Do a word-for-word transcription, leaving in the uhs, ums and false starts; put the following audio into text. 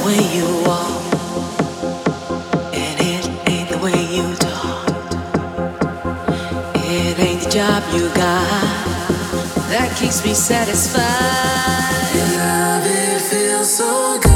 way you walk, and it ain't the way you talk. It ain't the job you got that keeps me satisfied. Love, it feels so good.